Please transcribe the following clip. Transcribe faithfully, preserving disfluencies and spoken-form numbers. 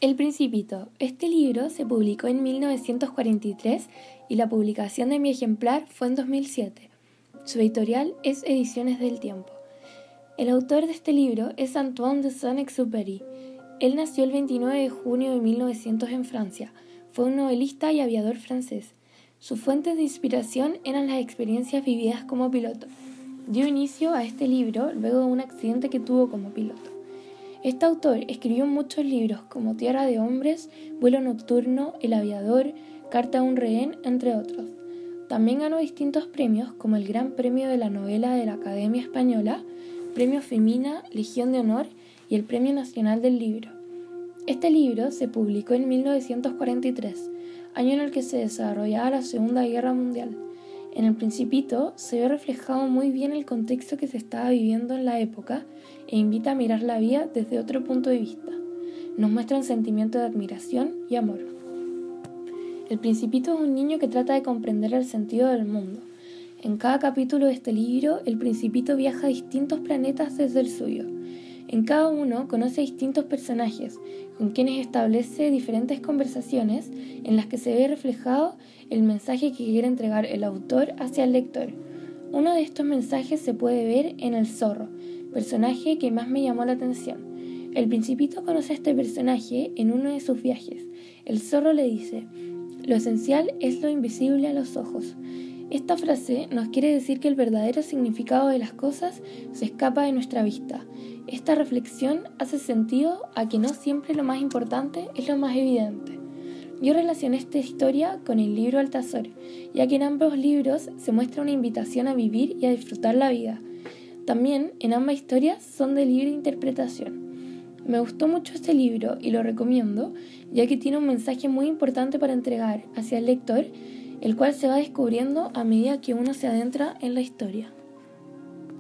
El Principito. Este libro se publicó en mil novecientos cuarenta y tres y la publicación de mi ejemplar fue en dos mil siete. Su editorial es Ediciones del Tiempo. El autor de este libro es Antoine de Saint-Exupéry. Él nació el veintinueve de junio de mil novecientos en Francia. Fue un novelista y aviador francés. Sus fuentes de inspiración eran las experiencias vividas como piloto. Dio inicio a este libro luego de un accidente que tuvo como piloto. Este autor escribió muchos libros como Tierra de Hombres, Vuelo Nocturno, El Aviador, Carta a un Rehén, entre otros. También ganó distintos premios como el Gran Premio de la Novela de la Academia Española, Premio Femina, Legión de Honor y el Premio Nacional del Libro. Este libro se publicó en mil novecientos cuarenta y tres, año en el que se desarrollaba la Segunda Guerra Mundial. En El Principito se ve reflejado muy bien el contexto que se estaba viviendo en la época e invita a mirar la vida desde otro punto de vista. Nos muestra un sentimiento de admiración y amor. El Principito es un niño que trata de comprender el sentido del mundo. En cada capítulo de este libro, el Principito viaja a distintos planetas desde el suyo. En cada uno conoce a distintos personajes, con quienes establece diferentes conversaciones en las que se ve reflejado el mensaje que quiere entregar el autor hacia el lector. Uno de estos mensajes se puede ver en el zorro, personaje que más me llamó la atención. El Principito conoce a este personaje en uno de sus viajes. El zorro le dice: "Lo esencial es lo invisible a los ojos". Esta frase nos quiere decir que el verdadero significado de las cosas se escapa de nuestra vista. Esta reflexión hace sentido a que no siempre lo más importante es lo más evidente. Yo relacioné esta historia con el libro Altazor, ya que en ambos libros se muestra una invitación a vivir y a disfrutar la vida. También en ambas historias son de libre interpretación. Me gustó mucho este libro y lo recomiendo, ya que tiene un mensaje muy importante para entregar hacia el lector, el cual se va descubriendo a medida que uno se adentra en la historia.